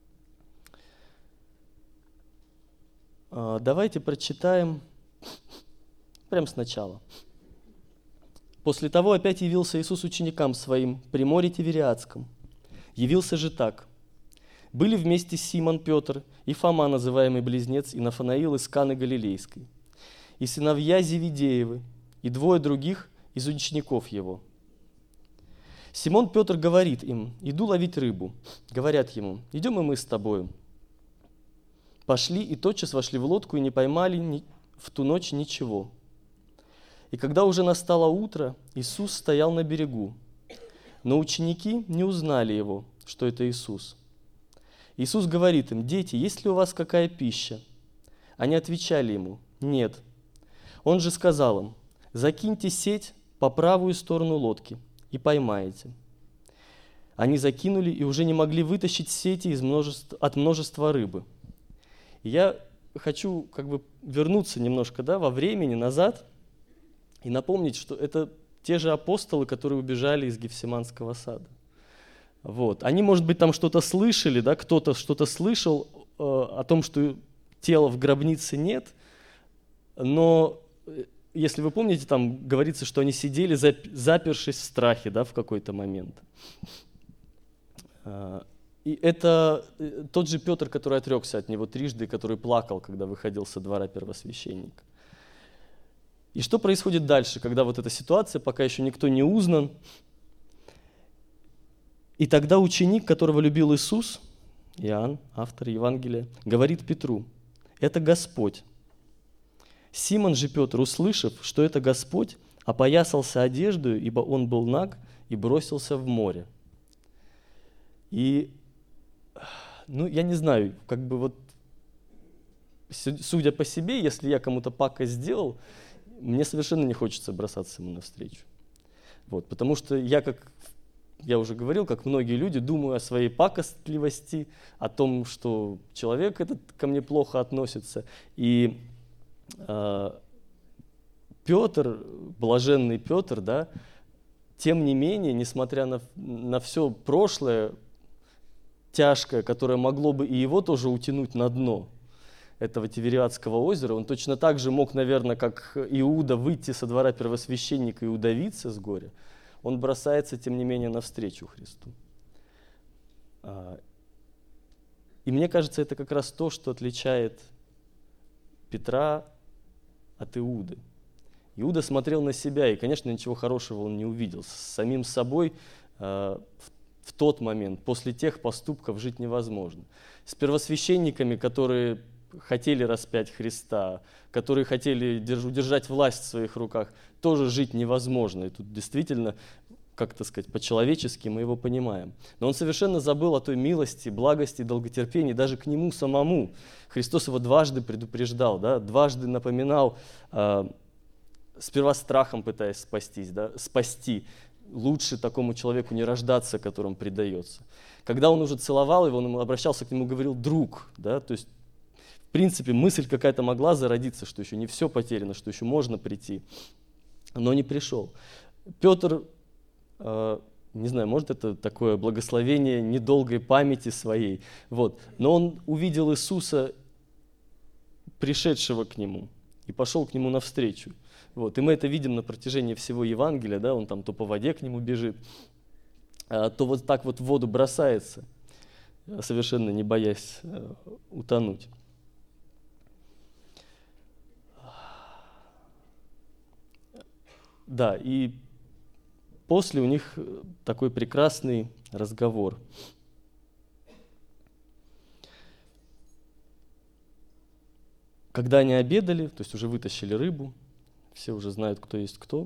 Э, давайте прочитаем прямо сначала. После того опять явился Иисус ученикам своим при море Тивериадском. Явился же так. Были вместе Симон Петр и Фома, называемый Близнец, и Нафанаил из Каны Галилейской, и сыновья Зеведеевы, и двое других из учеников его. Симон Петр говорит им: «Иду ловить рыбу». Говорят ему: «Идем и мы с тобою». Пошли и тотчас вошли в лодку и не поймали ни, в ту ночь ничего. И когда уже настало утро, Иисус стоял на берегу, но ученики не узнали его, что это Иисус. Иисус говорит им: «Дети, есть ли у вас какая пища?» Они отвечали ему: «Нет». Он же сказал им: «Закиньте сеть по правую сторону лодки и поймаете». Они закинули и уже не могли вытащить сети из множества, от множества рыбы. И я хочу как бы вернуться немножко, да, во времени назад, и напомнить, что это те же апостолы, которые убежали из Гефсиманского сада. Вот. Они, может быть, там что-то слышали, да, кто-то что-то слышал э, о том, что тела в гробнице нет, но, если вы помните, там говорится, что они сидели, запершись в страхе, да, в какой-то момент. И это тот же Петр, который отрекся от него трижды, который плакал, когда выходил со двора первосвященника. И что происходит дальше, когда вот эта ситуация, пока еще никто не узнан? И тогда ученик, которого любил Иисус, Иоанн, автор Евангелия, говорит Петру: «Это Господь». Симон же Петр, услышав, что это Господь, опоясался одеждою, ибо он был наг, и бросился в море. И, ну, я не знаю, как бы вот, судя по себе, если я кому-то пакость сделал, мне совершенно не хочется бросаться ему навстречу. Вот, потому что я, как я уже говорил, как многие люди, думаю о своей пакостливости, о том, что человек этот ко мне плохо относится. И э, Петр, блаженный Петр, да, тем не менее, несмотря на, на все прошлое, тяжкое, которое могло бы и его тоже утянуть на дно этого Тивериадского озера, он точно так же мог, наверное, как Иуда, выйти со двора первосвященника и удавиться с горя. Он бросается, тем не менее, навстречу Христу. И мне кажется, это как раз то, что отличает Петра от Иуды. Иуда смотрел на себя, и, конечно, ничего хорошего он не увидел. С самим собой в в тот момент, после тех поступков, жить невозможно. С первосвященниками, которые хотели распять Христа, которые хотели удержать власть в своих руках, тоже жить невозможно. И тут действительно, как так сказать, по-человечески мы его понимаем. Но он совершенно забыл о той милости, благости, долготерпении, даже к нему самому. Христос его дважды предупреждал, да, дважды напоминал, э, сперва страхом пытаясь спастись, да, спасти. Лучше такому человеку не рождаться, которому предается. Когда он уже целовал его, он обращался к нему, говорил «друг». Да? То есть, в принципе, мысль какая-то могла зародиться, что еще не все потеряно, что еще можно прийти, но не пришел. Петр, э, не знаю, может, это такое благословение недолгой памяти своей, вот. Но он увидел Иисуса, пришедшего к нему, и пошел к нему навстречу. Вот. И мы это видим на протяжении всего Евангелия, да, он там то по воде к нему бежит, а, то вот так вот в воду бросается, совершенно не боясь а, утонуть. Да, и после у них такой прекрасный разговор. Когда они обедали, то есть уже вытащили рыбу, все уже знают, кто есть кто,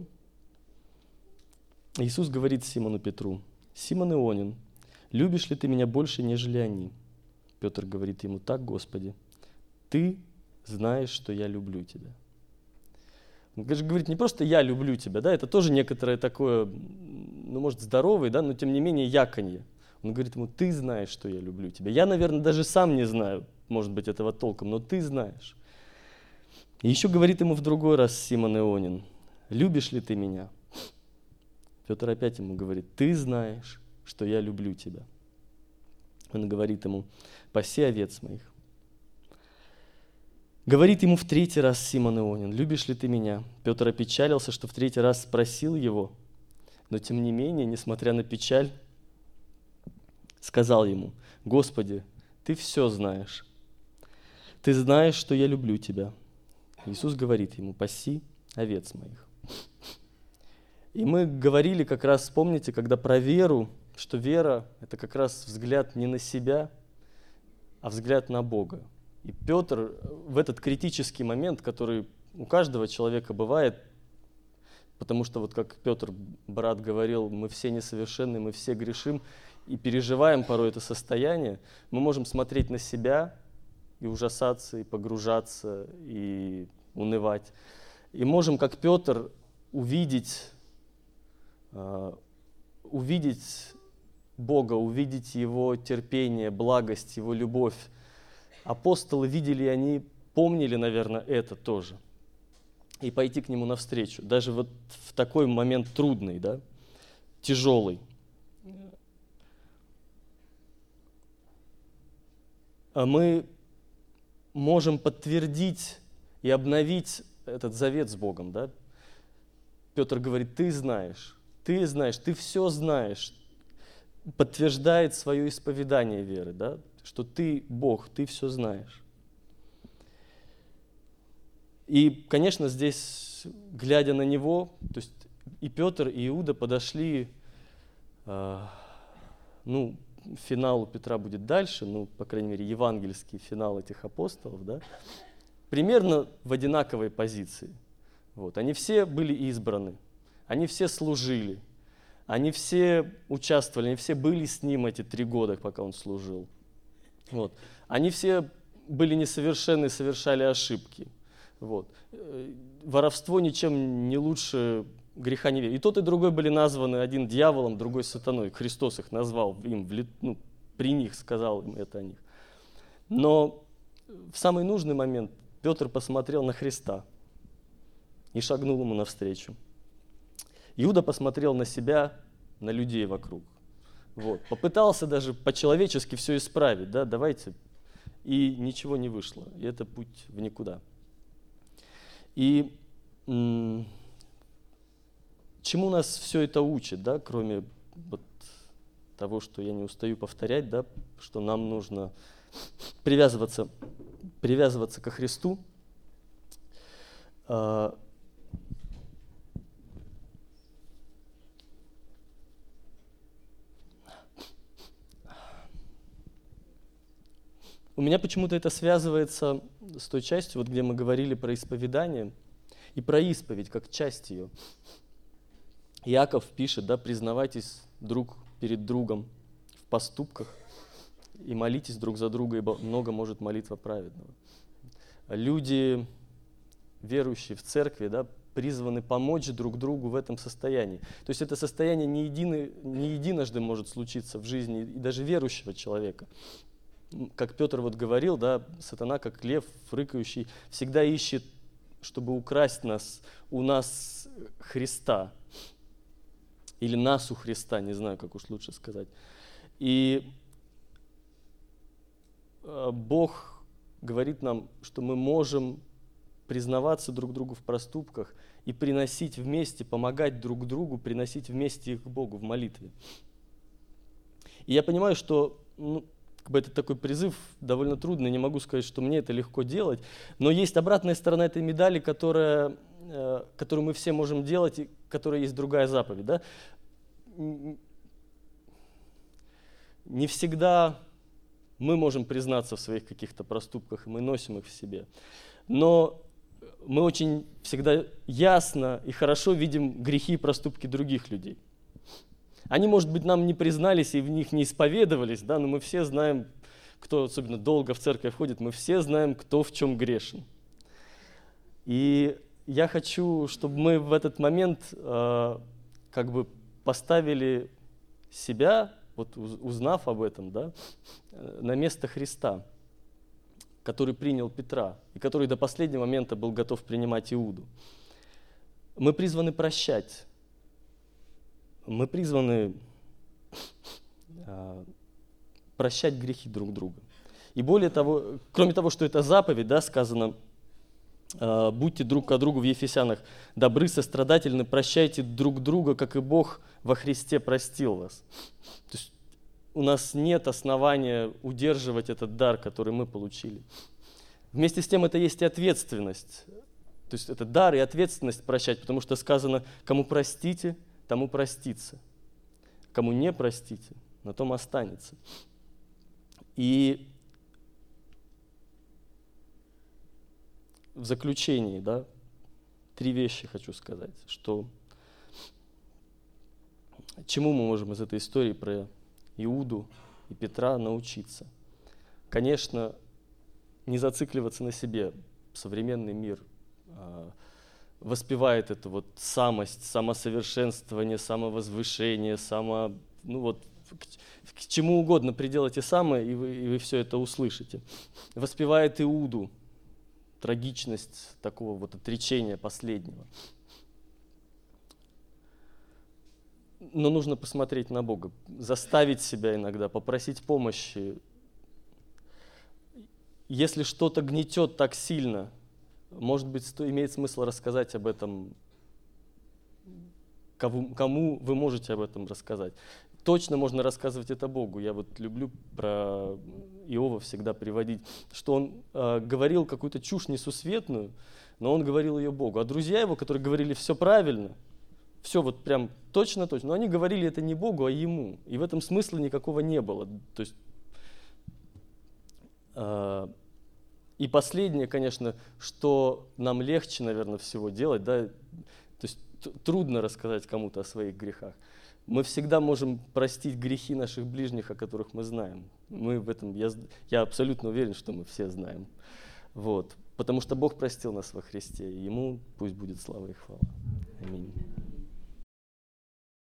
Иисус говорит Симону Петру: «Симон Ионин, любишь ли ты меня больше, нежели они?» Петр говорит ему: «Так, Господи, ты знаешь, что я люблю тебя». Он говорит не просто «я люблю тебя», да, это тоже некоторое такое, ну, может, здоровое, да, но тем не менее яконье. Он говорит ему: «Ты знаешь, что я люблю тебя». Я, наверное, даже сам не знаю, может быть, этого толком, но ты знаешь. И еще говорит ему в другой раз Симон Ионин: «Любишь ли ты меня?» Петр опять ему говорит: «Ты знаешь, что я люблю тебя». Он говорит ему: «Паси овец моих». Говорит ему в третий раз Симон Ионин: «Любишь ли ты меня?» Петр опечалился, что в третий раз спросил его, но тем не менее, несмотря на печаль, сказал ему: «Господи, ты все знаешь. Ты знаешь, что я люблю тебя». Иисус говорит ему: «Паси овец моих». И мы говорили как раз, помните, когда про веру, что вера – это как раз взгляд не на себя, а взгляд на Бога. И Петр в этот критический момент, который у каждого человека бывает, потому что вот как Петр, брат, говорил, мы все несовершенны, мы все грешим и переживаем порой это состояние, мы можем смотреть на себя и ужасаться, и погружаться, и унывать. И можем, как Петр, увидеть, э, увидеть Бога, увидеть Его терпение, благость, Его любовь. Апостолы видели, и они помнили, наверное, это тоже. И пойти к Нему навстречу. Даже вот в такой момент трудный, да, тяжелый. А мы можем подтвердить и обновить этот завет с Богом, да? Петр говорит: ты знаешь, ты знаешь, ты все знаешь. подтверждает свое исповедание веры, да? Что ты Бог, ты все знаешь. И, конечно, здесь, глядя на него, то есть и Петр, и Иуда подошли, э, ну, финал у Петра будет дальше, ну, по крайней мере, евангельский финал этих апостолов, да, примерно в одинаковой позиции. Вот. Они все были избраны, они все служили, они все участвовали, они все были с ним эти три года, пока он служил. Вот. Они все были несовершенны, совершали ошибки. Вот. Воровство ничем не лучше греха неверия. И тот, и другой были названы, один дьяволом, другой сатаной. Христос их назвал, им, ну, при них сказал им это о них. Но в самый нужный момент Петр посмотрел на Христа и шагнул ему навстречу. Иуда посмотрел на себя, на людей вокруг. Вот. Попытался даже по-человечески все исправить, да, давайте. И ничего не вышло. И это путь в никуда. И м- чему нас все это учит, да, кроме вот того, что я не устаю повторять, да, что нам нужно привязываться, привязываться ко Христу. А, У меня почему-то это связывается с той частью, вот где мы говорили про исповедание и про исповедь как часть ее. Иаков пишет, да, признавайтесь друг перед другом в поступках и молитесь друг за друга, ибо много может молитва праведного. Люди, верующие в церкви, да, призваны помочь друг другу в этом состоянии. То есть это состояние не, единый, не единожды может случиться в жизни и даже верующего человека. Как Петр вот говорил, да, сатана, как лев рыкающий, всегда ищет, чтобы украсть нас, у нас Христа. Или нас у Христа, не знаю, как уж лучше сказать. И Бог говорит нам, что мы можем признаваться друг другу в проступках и приносить вместе, помогать друг другу, приносить вместе их к Богу в молитве. И я понимаю, что... Ну, Как бы это такой призыв довольно трудный, не могу сказать, что мне это легко делать, но есть обратная сторона этой медали, которая, э, которую мы все можем делать, и которая есть другая заповедь. Да? Не всегда мы можем признаться в своих каких-то проступках, и мы носим их в себе, но мы очень всегда ясно и хорошо видим грехи и проступки других людей. Они, может быть, нам не признались и в них не исповедовались, да, но мы все знаем, кто особенно долго в церковь ходит, мы все знаем, кто в чем грешен. И я хочу, чтобы мы в этот момент э, как бы поставили себя, вот узнав об этом, да, на место Христа, который принял Петра и который до последнего момента был готов принимать Иуду. Мы призваны прощать. Мы призваны э, прощать грехи друг друга. И более того, кроме того, что это заповедь, да, сказано, э, будьте друг к другу в Ефесянах добры, сострадательны, прощайте друг друга, как и Бог во Христе простил вас. То есть у нас нет основания удерживать этот дар, который мы получили. Вместе с тем это есть и ответственность. То есть это дар и ответственность прощать, потому что сказано, кому простите, тому простится. Кому не простите, на том останется. И в заключении, да, три вещи хочу сказать, что чему мы можем из этой истории про Иуду и Петра научиться. Конечно, не зацикливаться на себе. Современный мир воспевает эту вот самость, самосовершенствование, самовозвышение, само, ну вот, к, к чему угодно приделайте самое, и вы, и вы все это услышите. Воспевает Иуду, трагичность такого вот отречения последнего. Но нужно посмотреть на Бога, заставить себя иногда, попросить помощи. Если что-то гнетет так сильно, может быть, имеет смысл рассказать об этом, кому, кому вы можете об этом рассказать. точно можно рассказывать это Богу. Я вот люблю про Иова всегда приводить, что он э, говорил какую-то чушь несусветную, но он говорил ее Богу. А друзья его, которые говорили все правильно, все вот прям точно-точно, но они говорили это не Богу, а ему. И в этом смысла никакого не было. То есть, э, и последнее, конечно, что нам легче, наверное, всего делать, да, то есть трудно рассказать кому-то о своих грехах. Мы всегда можем простить грехи наших ближних, о которых мы знаем. Мы в этом, я, я абсолютно уверен, что мы все знаем. Вот. Потому что Бог простил нас во Христе, и Ему пусть будет слава и хвала. Аминь.